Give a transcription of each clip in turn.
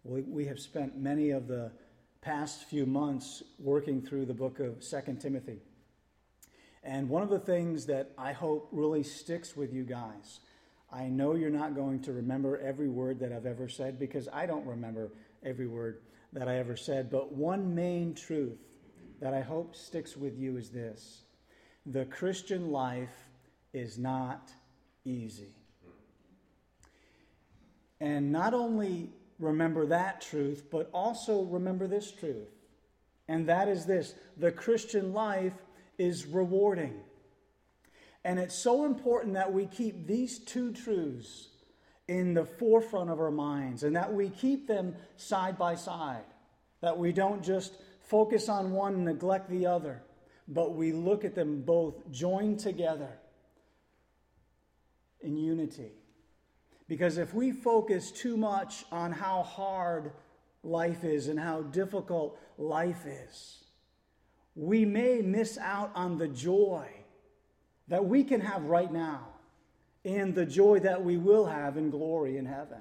We have spent many of the past few months working through the book of 2 Timothy. And one of the things that I hope really sticks with you guys, I know you're not going to remember every word that I've ever said, because I don't remember every word that I ever said, but one main truth that I hope sticks with you is this: the Christian life is not easy. And not only remember that truth, but also remember this truth. And that is this: the Christian life is rewarding. And it's so important that we keep these two truths in the forefront of our minds, and that we keep them side by side. That we don't just focus on one and neglect the other, but we look at them both joined together in unity. Because if we focus too much on how hard life is and how difficult life is, we may miss out on the joy that we can have right now and the joy that we will have in glory in heaven.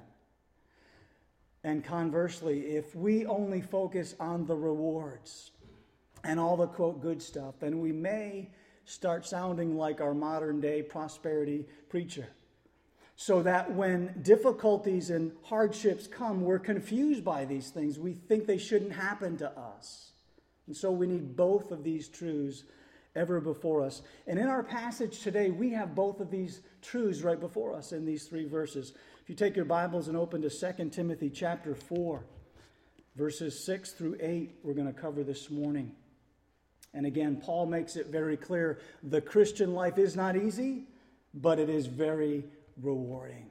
And conversely, if we only focus on the rewards and all the, quote, good stuff, then we may start sounding like our modern day prosperity preacher. So that when difficulties and hardships come, we're confused by these things. We think they shouldn't happen to us. And so we need both of these truths ever before us. And in our passage today, we have both of these truths right before us in these three verses. If you take your Bibles and open to 2 Timothy chapter 4, verses 6 through 8, we're going to cover this morning. And again, Paul makes it very clear: the Christian life is not easy, but it is very rewarding.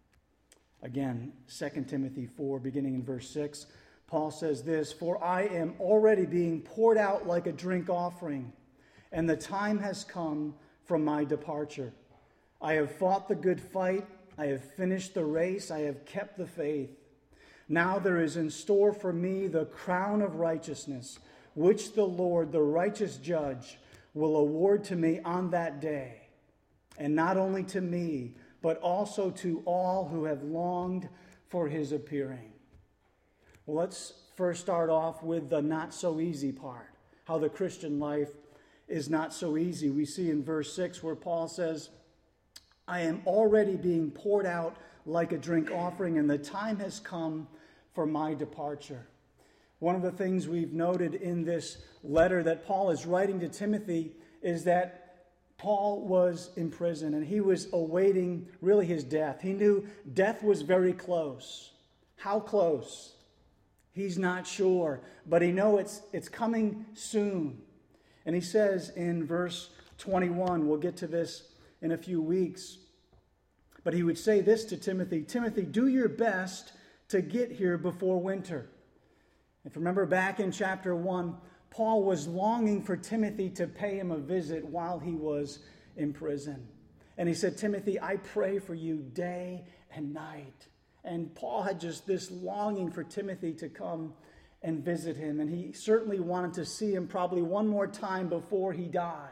Again, 2 Timothy 4, beginning in verse 6, Paul says this: "For I am already being poured out like a drink offering, and the time has come for my departure. I have fought the good fight, I have finished the race, I have kept the faith. Now there is in store for me the crown of righteousness, which the Lord, the righteous judge, will award to me on that day. And not only to me, but also to all who have longed for his appearing." Well, let's first start off with the not so easy part, how the Christian life is not so easy. We see in verse 6 where Paul says, "I am already being poured out like a drink offering, and the time has come for my departure." One of the things we've noted in this letter that Paul is writing to Timothy is that Paul was in prison and he was awaiting really his death. He knew death was very close. How close? He's not sure, but he knows it's coming soon. And he says in verse 21, we'll get to this in a few weeks, but he would say this to Timothy: "Timothy, do your best to get here before winter." If you remember back in chapter 1, Paul was longing for Timothy to pay him a visit while he was in prison. And he said, "Timothy, I pray for you day and night." And Paul had just this longing for Timothy to come and visit him. And he certainly wanted to see him probably one more time before he died.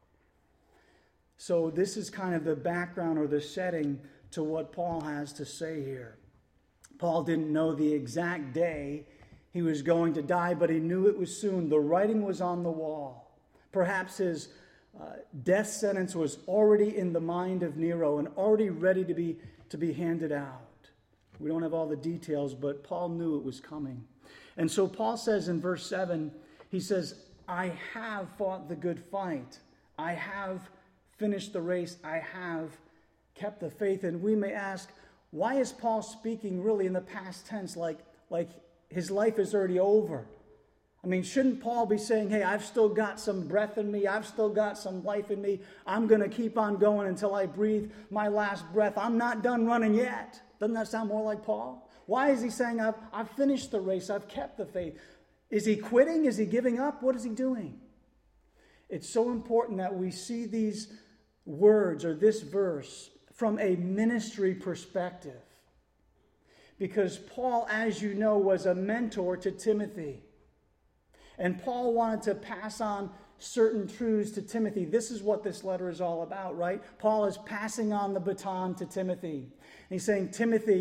So this is kind of the background or the setting to what Paul has to say here. Paul didn't know the exact day he was going to die, but he knew it was soon. The writing was on the wall. Perhaps his death sentence was already in the mind of Nero and already ready to be handed out. We don't have all the details, but Paul knew it was coming. And so Paul says in verse 7, he says, "I have fought the good fight. I have finished the race. I have kept the faith." And we may ask, why is Paul speaking really in the past tense like his life is already over? I mean, shouldn't Paul be saying, "Hey, I've still got some breath in me. I've still got some life in me. I'm going to keep on going until I breathe my last breath. I'm not done running yet"? Doesn't that sound more like Paul? Why is he saying, I've finished the race, I've kept the faith? Is he quitting? Is he giving up? What is he doing? It's so important that we see these words or this verse from a ministry perspective. Because Paul, as you know, was a mentor to Timothy. And Paul wanted to pass on certain truths to Timothy. This is what this letter is all about, right? Paul is passing on the baton to Timothy. And he's saying, "Timothy,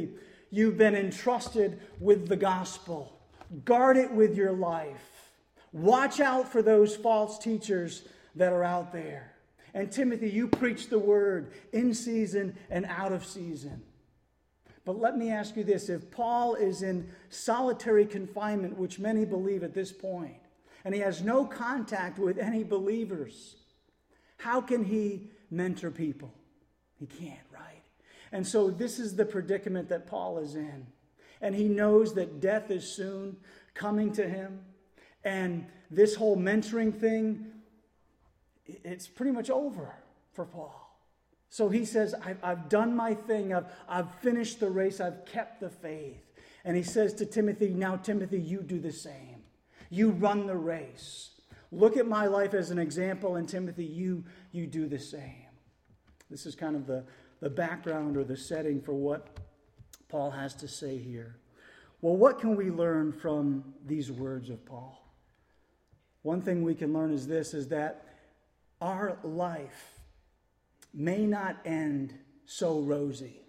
You've been entrusted with the gospel. Guard it with your life. Watch out for those false teachers that are out there. And Timothy, you preach the word in season and out of season. But let me ask you this. If Paul is in solitary confinement, which many believe at this point, and he has no contact with any believers, how can he mentor people? He can't, right? And so this is the predicament that Paul is in. And he knows that death is soon coming to him. And this whole mentoring thing, it's pretty much over for Paul. So he says, I've done my thing. I've finished the race. I've kept the faith. And he says to Timothy, now Timothy, you do the same. You run the race. Look at my life as an example, and Timothy, you do the same. This is kind of the background or the setting for what Paul has to say here. Well, what can we learn from these words of Paul? One thing we can learn is this, is that our life may not end so rosy.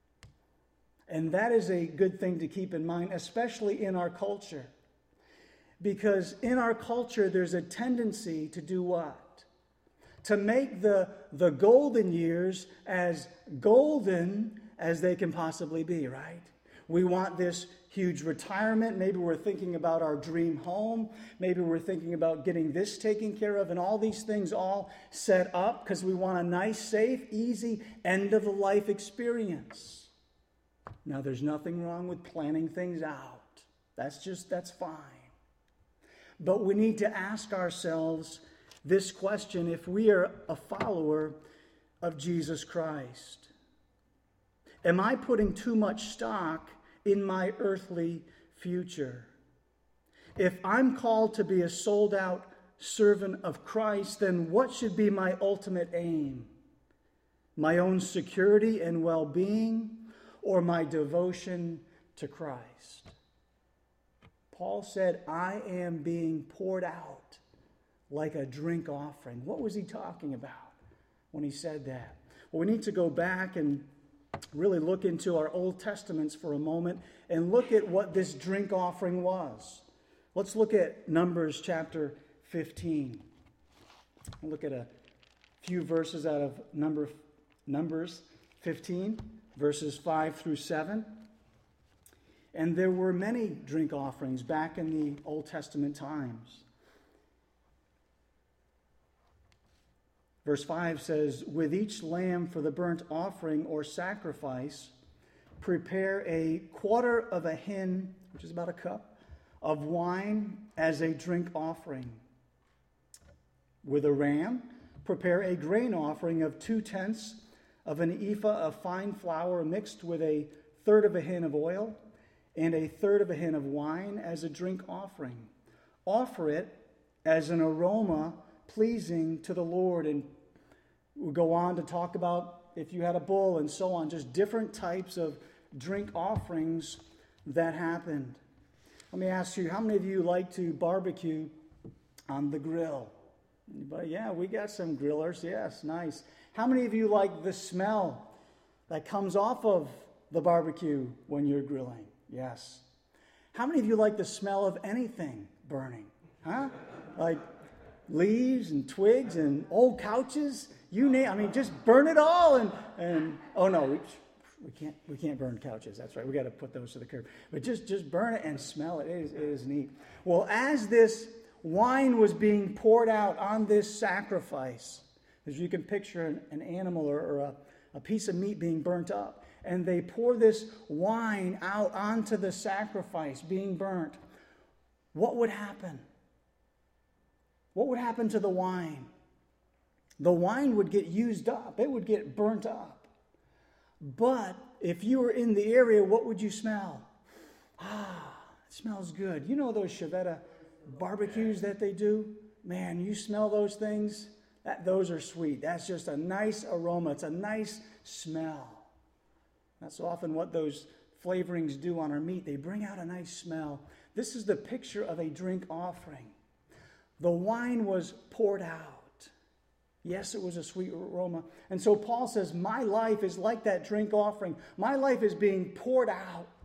And that is a good thing to keep in mind, especially in our culture. Because in our culture, there's a tendency to do what? To make the golden years as golden as they can possibly be, right? We want this huge retirement. Maybe we're thinking about our dream home. Maybe we're thinking about getting this taken care of, and all these things all set up because we want a nice, safe, easy end-of-the-life experience. Now, there's nothing wrong with planning things out. That's fine. But we need to ask ourselves this question: if we are a follower of Jesus Christ, am I putting too much stock in my earthly future? If I'm called to be a sold-out servant of Christ, then what should be my ultimate aim? My own security and well-being, or my devotion to Christ? Paul said, I am being poured out like a drink offering. What was he talking about when he said that? Well, we need to go back and really look into our Old Testaments for a moment and look at what this drink offering was. Let's look at Numbers chapter 15. We'll look at a few verses out of Numbers 15, verses 5 through 7. And there were many drink offerings back in the Old Testament times. Verse 5 says, with each lamb for the burnt offering or sacrifice, prepare a quarter of a hin, which is about a cup, of wine as a drink offering. With a ram, prepare a grain offering of 2/10 of an ephah of fine flour mixed with a third of a hin of oil and a third of a hin of wine as a drink offering. Offer it as an aroma pleasing to the Lord. And we'll go on to talk about if you had a bull and so on, just different types of drink offerings that happened. Let me ask you, how many of you like to barbecue on the grill? Anybody? Yeah, we got some grillers. Yes, nice. How many of you like the smell that comes off of the barbecue when you're grilling? Yes. How many of you like the smell of anything burning? Huh? Like leaves and twigs and old couches? Just burn it all and oh no, we can't burn couches. That's right. We got to put those to the curb. But just burn it and smell it. It is neat. Well, as this wine was being poured out on this sacrifice, as you can picture an animal or a piece of meat being burnt up, and they pour this wine out onto the sacrifice being burnt, what would happen? What would happen to the wine? The wine would get used up. It would get burnt up. But if you were in the area, what would you smell? It smells good. You know those Chevetta barbecues that they do? Man, you smell those things? Those are sweet. That's just a nice aroma. It's a nice smell. That's often what those flavorings do on our meat. They bring out a nice smell. This is the picture of a drink offering. The wine was poured out. Yes, it was a sweet aroma. And so Paul says, my life is like that drink offering. My life is being poured out.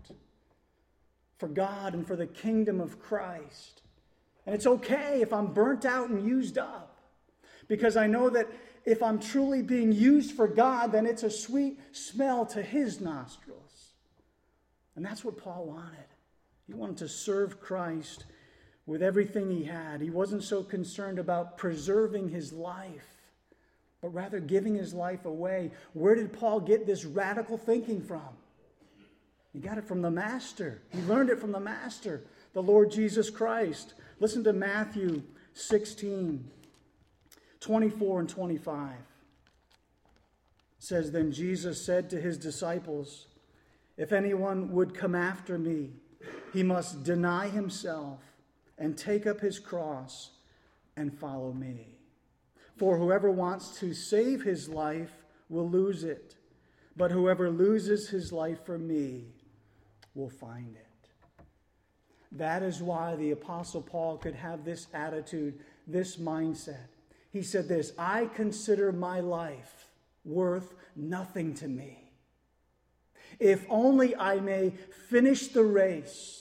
for God and for the kingdom of Christ. And it's okay if I'm burnt out and used up, because I know that if I'm truly being used for God, then it's a sweet smell to his nostrils. And that's what Paul wanted. He wanted to serve Christ with everything he had. He wasn't so concerned about preserving his life, but rather giving his life away. Where did Paul get this radical thinking from? He got it from the Master. He learned it from the Master, the Lord Jesus Christ. Listen to Matthew 16, 24 and 25. It says, "Then Jesus said to his disciples, 'If anyone would come after me, he must deny himself and take up his cross and follow me. For whoever wants to save his life will lose it, but whoever loses his life for me will find it.'" That is why the Apostle Paul could have this attitude, this mindset. He said this, "I consider my life worth nothing to me, if only I may finish the race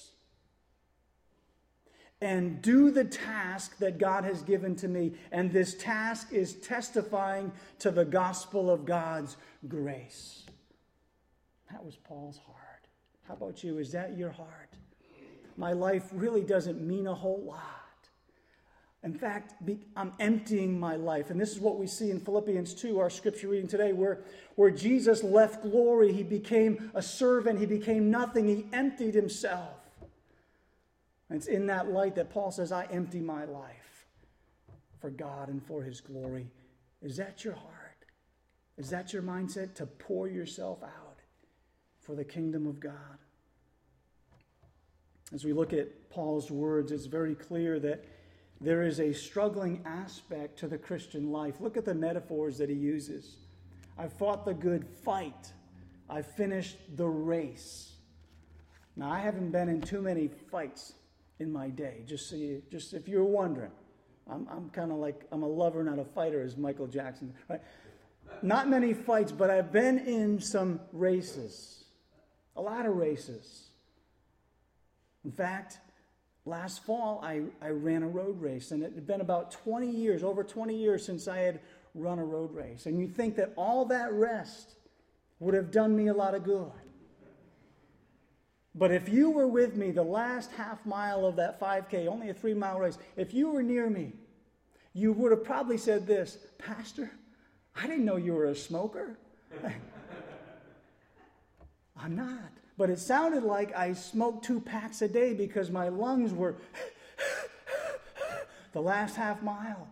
and do the task that God has given to me. And this task is testifying to the gospel of God's grace." That was Paul's heart. How about you? Is that your heart? My life really doesn't mean a whole lot. In fact, I'm emptying my life. And this is what we see in Philippians 2, our scripture reading today, where Jesus left glory. He became a servant. He became nothing. He emptied himself. And it's in that light that Paul says, "I empty my life for God and for his glory." Is that your heart? Is that your mindset, to pour yourself out for the kingdom of God? As we look at Paul's words, it's very clear that there is a struggling aspect to the Christian life. Look at the metaphors that he uses. "I've fought the good fight. I've finished the race." Now, I haven't been in too many fights in my day, just if you're wondering. I'm kind of like, I'm a lover, not a fighter, as Michael Jackson, right? Not many fights, but I've been in some races, a lot of races. In fact, last fall, I ran a road race, and it had been about 20 years, over 20 years since I had run a road race. And you think that all that rest would have done me a lot of good. But if you were with me the last half mile of that 5K, only a 3-mile race, if you were near me, you would have probably said this, "Pastor, I didn't know you were a smoker." I'm not. But it sounded like I smoked 2 packs a day because my lungs were the last half mile.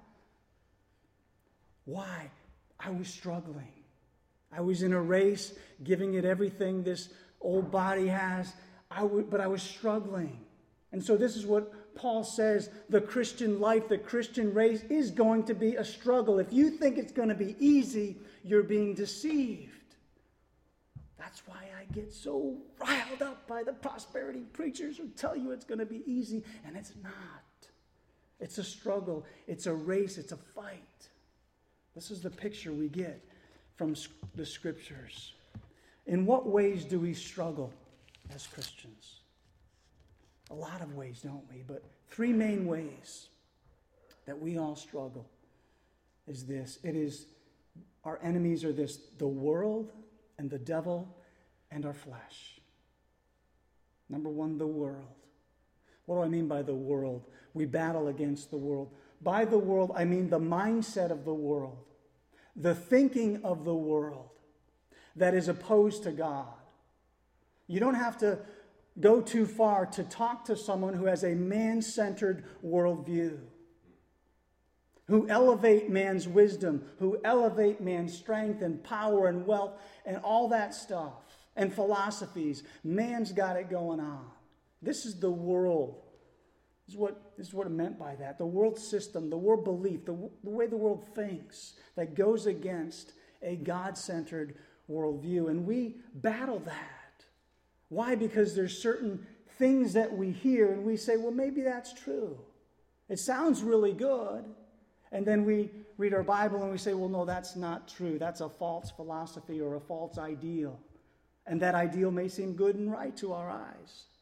Why? I was struggling. I was in a race, giving it everything this old body has, but I was struggling. And so this is what Paul says, the Christian life, the Christian race is going to be a struggle. If you think it's going to be easy, you're being deceived. That's why I get so riled up by the prosperity preachers who tell you it's going to be easy, and it's not. It's a struggle. It's a race. It's a fight. This is the picture we get from the scriptures. In what ways do we struggle as Christians? A lot of ways, don't we? But 3 main ways that we all struggle is this. It is, our enemies are this, the world and the devil and our flesh. Number 1, the world. What do I mean by the world? We battle against the world. By the world, I mean the mindset of the world, the thinking of the world that is opposed to God. You don't have to go too far to talk to someone who has a man-centered worldview, who elevate man's wisdom, who elevate man's strength and power and wealth and all that stuff, and philosophies. Man's got it going on. This is the world. This is what it meant by that. The world system, the world belief, the way the world thinks that goes against a God-centered worldview. And we battle that. Why? Because there's certain things that we hear and we say, well, maybe that's true. It sounds really good. And then we read our Bible and we say, well, no, that's not true. That's a false philosophy or a false ideal. And that ideal may seem good and right to our eyes.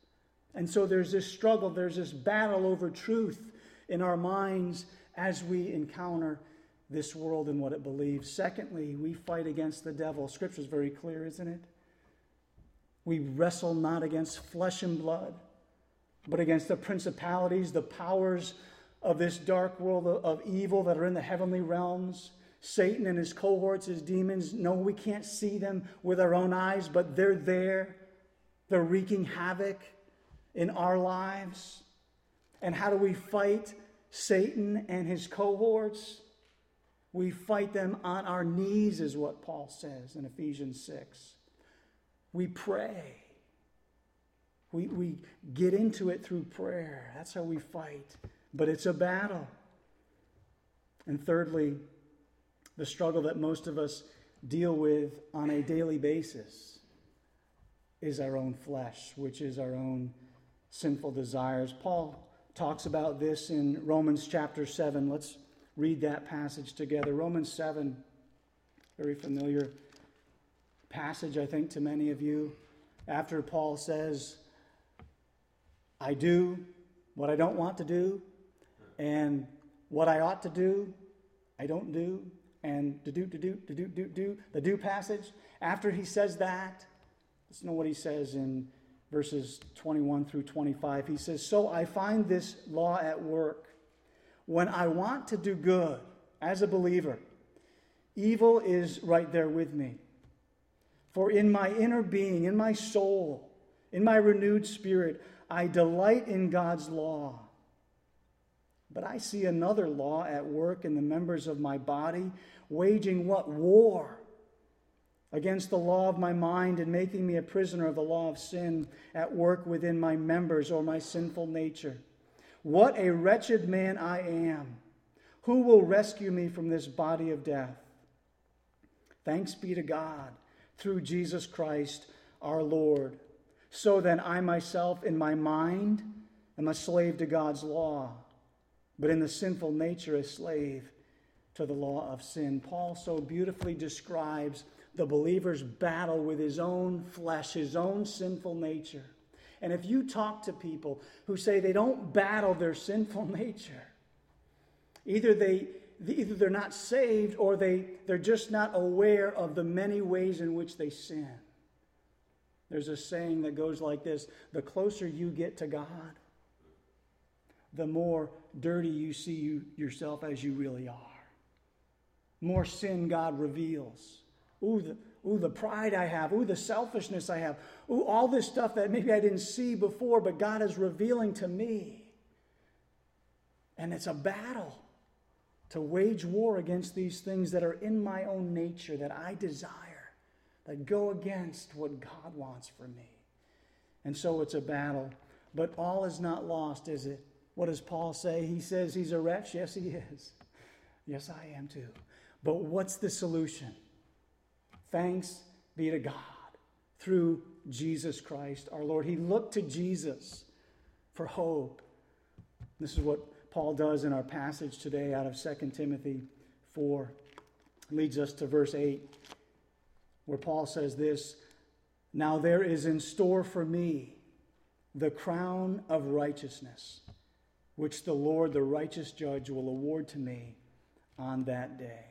And so there's this struggle, there's this battle over truth in our minds as we encounter this world and what it believes. Secondly, we fight against the devil. Scripture is very clear, isn't it? We wrestle not against flesh and blood, but against the principalities, the powers of this dark world of evil that are in the heavenly realms. Satan and his cohorts, his demons, no, we can't see them with our own eyes, but they're there. They're wreaking havoc in our lives. And how do we fight Satan and his cohorts? We fight them on our knees, is what Paul says in Ephesians 6. We pray. We get into it through prayer. That's how we fight. But it's a battle. And thirdly, the struggle that most of us deal with on a daily basis is our own flesh, which is our own sinful desires. Paul talks about this in Romans chapter 7. Let's read that passage together. Romans 7, very familiar passage, I think, to many of you. After Paul says, I do what I don't want to do, and what I ought to do, I don't do, and the do passage. After he says that, let's know what he says in verses 21 through 25. He says, so I find this law at work. When I want to do good as a believer, evil is right there with me. For in my inner being, in my soul, in my renewed spirit, I delight in God's law. But I see another law at work in the members of my body, waging what? War against the law of my mind and making me a prisoner of the law of sin at work within my members, or my sinful nature. What a wretched man I am! Who will rescue me from this body of death? Thanks be to God, through Jesus Christ our Lord. So then I myself in my mind am a slave to God's law, but in the sinful nature a slave to the law of sin. Paul so beautifully describes the believer's battle with his own flesh, his own sinful nature. And if you talk to people who say they don't battle their sinful nature, either they're not saved, or they're just not aware of the many ways in which they sin. There's a saying that goes like this: the closer you get to God, the more dirty you see yourself as you really are. More sin God reveals. Ooh, the pride I have. Ooh, the selfishness I have. Ooh, all this stuff that maybe I didn't see before, but God is revealing to me. And it's a battle to wage war against these things that are in my own nature, that I desire, that go against what God wants for me. And so it's a battle. But all is not lost, is it? What does Paul say? He says he's a wretch. Yes, he is. Yes, I am too. But what's the solution? Thanks be to God through Jesus Christ our Lord. He looked to Jesus for hope. This is what Paul does in our passage today out of 2 Timothy 4. It leads us to verse 8, where Paul says this: now there is in store for me the crown of righteousness, which the Lord, the righteous judge, will award to me on that day.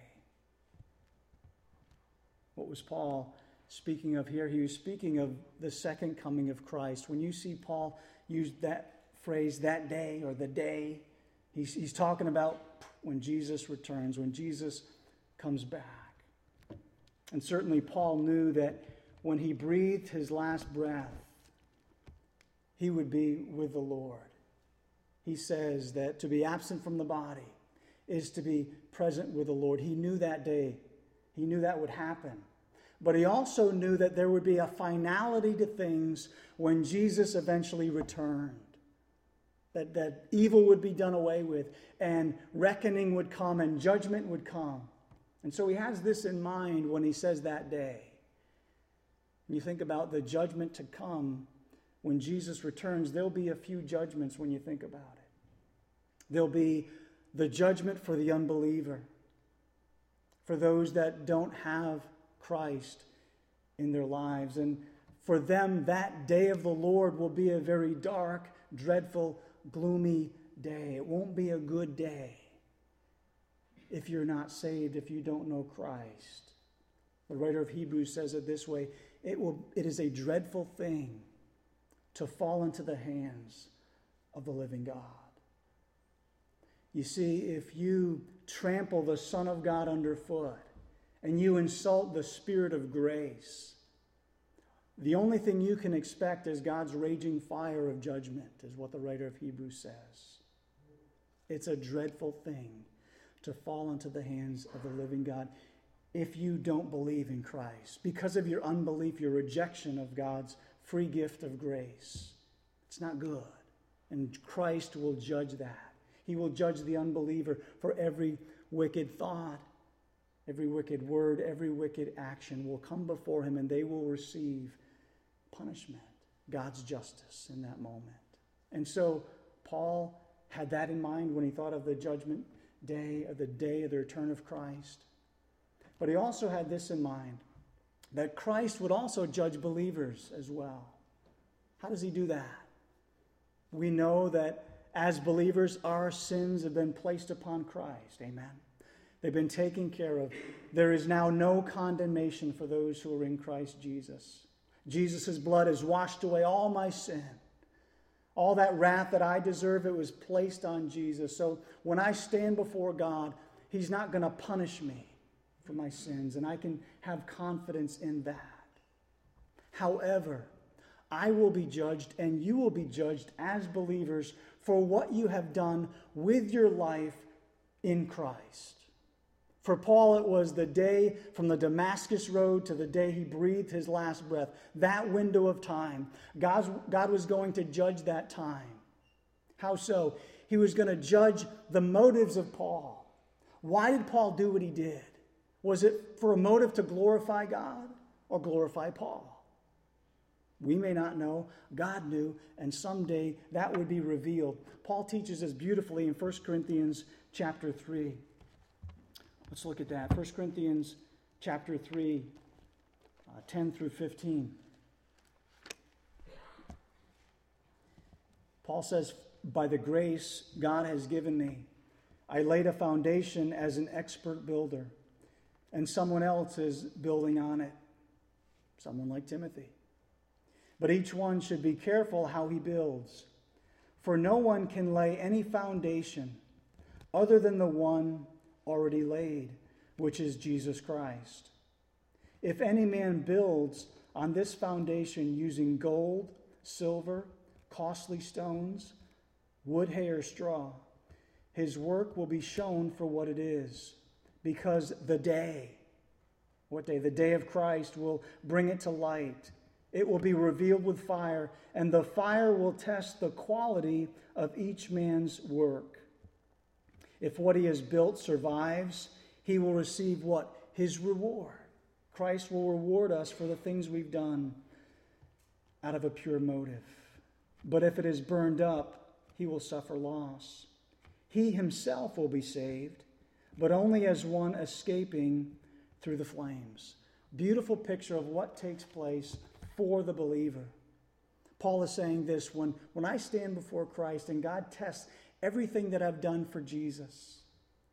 What was Paul speaking of here? He was speaking of the second coming of Christ. When you see Paul use that phrase, that day, or the day, he's talking about when Jesus returns, when Jesus comes back. And certainly Paul knew that when he breathed his last breath, he would be with the Lord. He says that to be absent from the body is to be present with the Lord. He knew that day. He knew that would happen. But he also knew that there would be a finality to things when Jesus eventually returned. That evil would be done away with, and reckoning would come, and judgment would come. And so he has this in mind when he says that day. When you think about the judgment to come when Jesus returns, there'll be a few judgments when you think about it. There'll be the judgment for the unbeliever, for those that don't have Christ in their lives. And for them that day of the Lord will be a very dark, dreadful, gloomy day. It won't be a good day if you're not saved, if you don't know Christ. The writer of Hebrews says it this way: it is a dreadful thing to fall into the hands of the living God. You see, if you trample the Son of God underfoot and you insult the Spirit of grace, the only thing you can expect is God's raging fire of judgment, is what the writer of Hebrews says. It's a dreadful thing to fall into the hands of the living God if you don't believe in Christ. Because of your unbelief, your rejection of God's free gift of grace. It's not good. And Christ will judge that. He will judge the unbeliever for every wicked thought, every wicked word, every wicked action will come before him, and they will receive punishment, God's justice in that moment. And so Paul had that in mind when he thought of the judgment day, of the day of the return of Christ. But he also had this in mind, that Christ would also judge believers as well. How does he do that? We know that as believers, our sins have been placed upon Christ. Amen. They've been taken care of. There is now no condemnation for those who are in Christ Jesus. Jesus' blood has washed away all my sin. All that wrath that I deserve, it was placed on Jesus. So when I stand before God, he's not going to punish me for my sins, and I can have confidence in that. However, I will be judged, and you will be judged as believers for what you have done with your life in Christ. For Paul, it was the day from the Damascus road to the day he breathed his last breath. That window of time. God was going to judge that time. How so? He was going to judge the motives of Paul. Why did Paul do what he did? Was it for a motive to glorify God or glorify Paul? We may not know. God knew, and someday that would be revealed. Paul teaches us beautifully in 1 Corinthians chapter 3. Let's look at that. 1 Corinthians chapter 3, 10 through 15. Paul says, "By the grace God has given me, I laid a foundation as an expert builder, and someone else is building on it, someone like Timothy. But each one should be careful how he builds. For no one can lay any foundation other than the one already laid, which is Jesus Christ. If any man builds on this foundation using gold, silver, costly stones, wood, hay, or straw, his work will be shown for what it is, because the day, what day? The day of Christ will bring it to light. It will be revealed with fire, and the fire will test the quality of each man's work. If what he has built survives, he will receive what? His reward. Christ will reward us for the things we've done out of a pure motive. But if it is burned up, he will suffer loss. He himself will be saved, but only as one escaping through the flames." Beautiful picture of what takes place for the believer. Paul is saying this, when I stand before Christ and God tests everything that I've done for Jesus,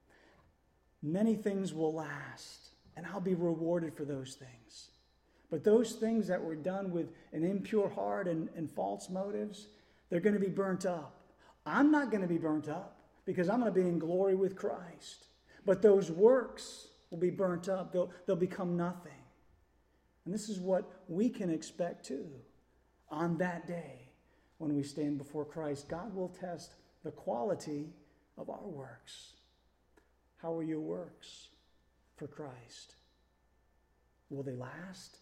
many things will last, and I'll be rewarded for those things. But those things that were done with an impure heart and false motives, they're going to be burnt up. I'm not going to be burnt up because I'm going to be in glory with Christ. But those works will be burnt up. They'll become nothing. And this is what we can expect too on that day when we stand before Christ. God will test the quality of our works. How are your works for Christ? Will they last?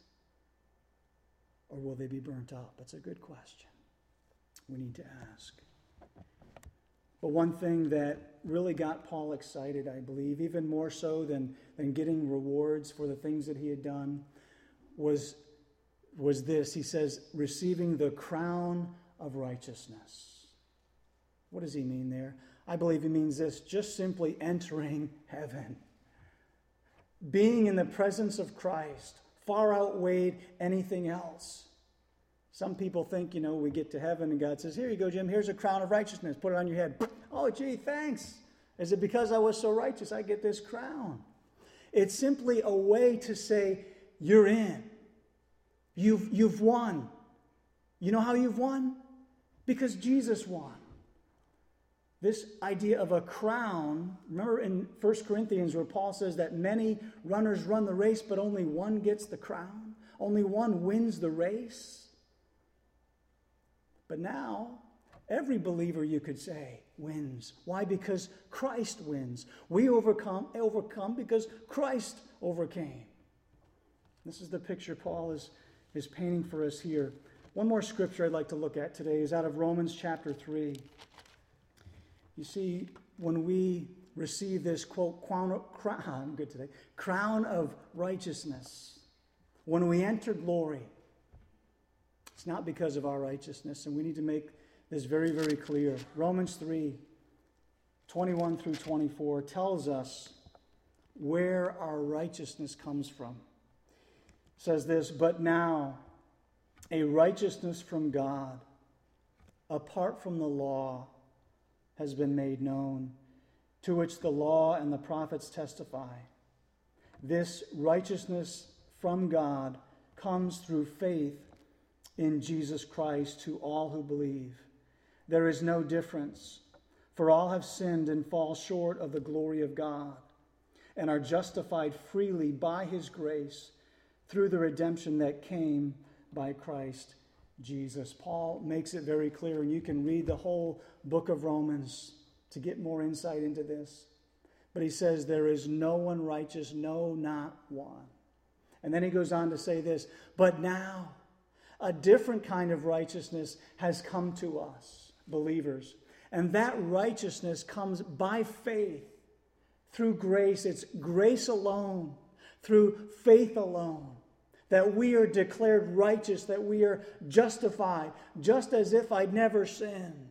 Or will they be burnt up? That's a good question we need to ask. But one thing that really got Paul excited, I believe, even more so than getting rewards for the things that he had done, was this. He says, receiving the crown of righteousness. What does he mean there? I believe he means this, just simply entering heaven. Being in the presence of Christ far outweighed anything else. Some people think, we get to heaven and God says, here you go, Jim, here's a crown of righteousness. Put it on your head. Oh, gee, thanks. Is it because I was so righteous I get this crown? It's simply a way to say, you're in. You've won. You know how you've won? Because Jesus won. This idea of a crown, remember in 1 Corinthians where Paul says that many runners run the race, but only one gets the crown? Only one wins the race? But now, every believer, you could say, wins. Why? Because Christ wins. We overcome because Christ overcame. This is the picture Paul is painting for us here. One more scripture I'd like to look at today is out of Romans chapter 3. You see, when we receive this, quote, crown of righteousness, when we enter glory, it's not because of our righteousness, and we need to make this very, very clear. Romans 3, 21 through 24 tells us where our righteousness comes from. It says this, but now a righteousness from God, apart from the law, has been made known, to which the law and the prophets testify. This righteousness from God comes through faith in Jesus Christ to all who believe. There is no difference, for all have sinned and fall short of the glory of God, and are justified freely by his grace through the redemption that came by Christ Jesus. Paul makes it very clear, and you can read the whole book of Romans to get more insight into this. But he says, there is no one righteous, no, not one. And then he goes on to say this, but now a different kind of righteousness has come to us, believers. And that righteousness comes by faith, through grace. It's grace alone, through faith alone, that we are declared righteous, that we are justified, just as if I'd never sinned.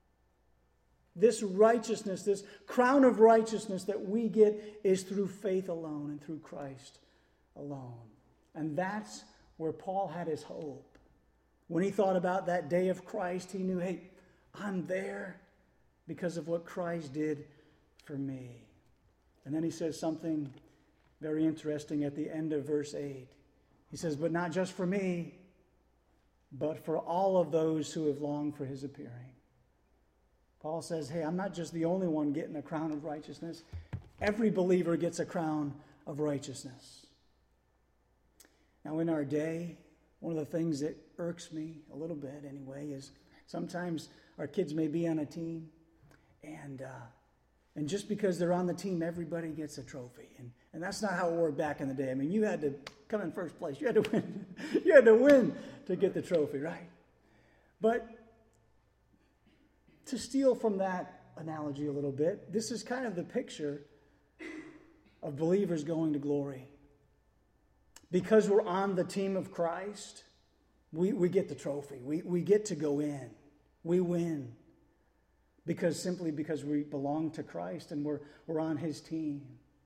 This righteousness, this crown of righteousness that we get is through faith alone and through Christ alone. And that's where Paul had his hope. When he thought about that day of Christ, he knew, hey, I'm there because of what Christ did for me. And then he says something very interesting at the end of verse 8. He says, but not just for me, but for all of those who have longed for his appearing. Paul says, hey, I'm not just the only one getting a crown of righteousness. Every believer gets a crown of righteousness. Now, in our day, one of the things that irks me a little bit anyway is sometimes our kids may be on a team, and just because they're on the team, everybody gets a trophy. And that's not how it worked back in the day. I mean, you had to come in first place. You had to win. You had to win to get the trophy, right? But to steal from that analogy a little bit, this is kind of the picture of believers going to glory. Because we're on the team of Christ, we get the trophy. We get to go in. We win. Simply because we belong to Christ and we're on his team.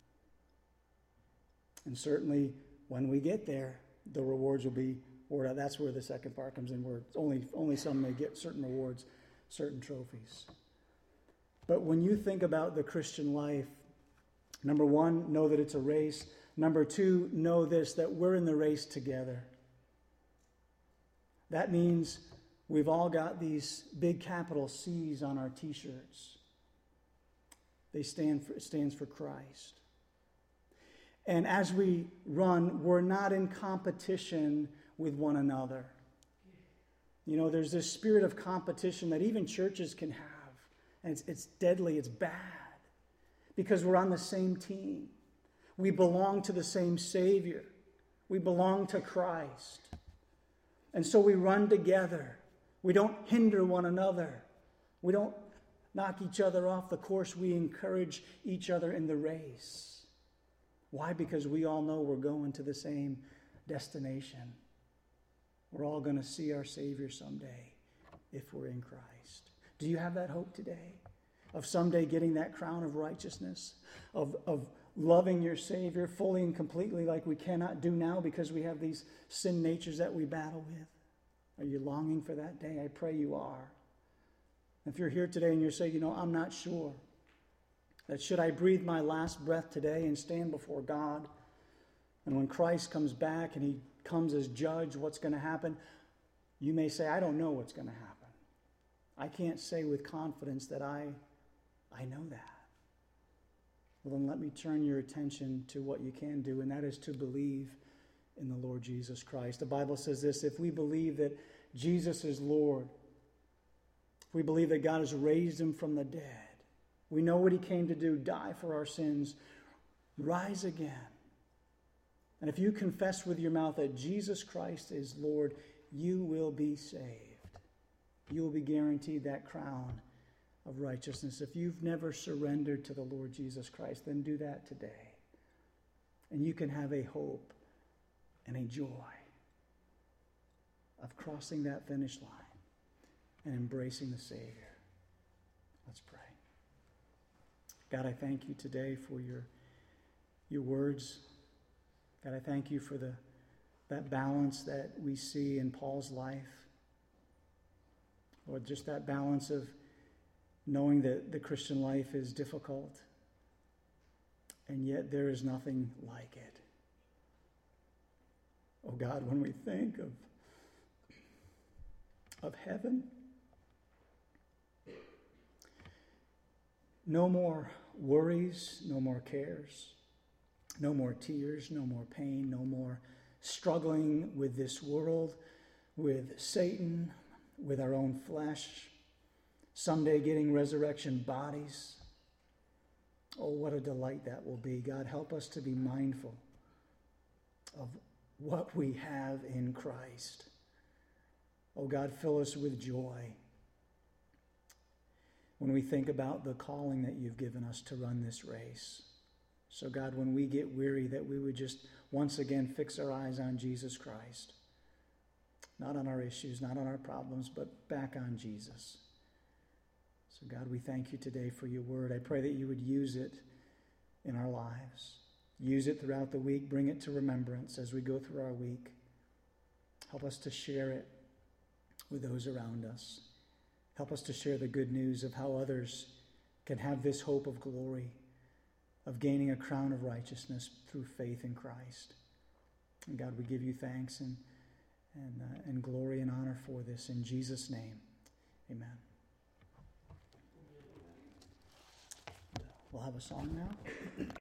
And certainly when we get there, the rewards will be poured out. That's where the second part comes in, where only some may get certain rewards, certain trophies. But when you think about the Christian life, number one, know that it's a race. Number two, know this, that we're in the race together. That means we've all got these big capital C's on our t-shirts. It stands for Christ. And as we run, we're not in competition with one another. You know, there's this spirit of competition that even churches can have. And it's deadly, it's bad. Because we're on the same team. We belong to the same Savior. We belong to Christ. And so we run together. We don't hinder one another. We don't knock each other off the course. We encourage each other in the race. Why? Because we all know we're going to the same destination. We're all going to see our Savior someday if we're in Christ. Do you have that hope today? Of someday getting that crown of righteousness? Of loving your Savior fully and completely like we cannot do now because we have these sin natures that we battle with? Are you longing for that day? I pray you are. If you're here today and you're saying, I'm not sure, that should I breathe my last breath today and stand before God, and when Christ comes back and he comes as judge, what's going to happen? You may say, I don't know what's going to happen. I can't say with confidence that I know that. Well, then let me turn your attention to what you can do, and that is to believe in the Lord Jesus Christ. The Bible says this: if we believe that Jesus is Lord, if we believe that God has raised him from the dead, we know what he came to do, die for our sins, rise again. And if you confess with your mouth that Jesus Christ is Lord, you will be saved. You will be guaranteed that crown of righteousness. If you've never surrendered to the Lord Jesus Christ, then do that today. And you can have a hope and a joy of crossing that finish line and embracing the Savior. Let's pray. God, I thank you today for your words. God, I thank you for that balance that we see in Paul's life. Lord, just that balance of knowing that the Christian life is difficult, and yet there is nothing like it. Oh God, when we think of heaven, no more worries, no more cares, no more tears, no more pain, no more struggling with this world, with Satan, with our own flesh, someday getting resurrection bodies. Oh, what a delight that will be. God, help us to be mindful of what we have in Christ. Oh God, fill us with joy when we think about the calling that you've given us to run this race. So God, when we get weary, that we would just once again fix our eyes on Jesus Christ. Not on our issues, not on our problems, but back on Jesus. So God, we thank you today for your word. I pray that you would use it in our lives. Use it throughout the week. Bring it to remembrance as we go through our week. Help us to share it with those around us. Help us to share the good news of how others can have this hope of glory, of gaining a crown of righteousness through faith in Christ. And God, we give you thanks and glory and honor for this. In Jesus' name, amen. We'll have a song now.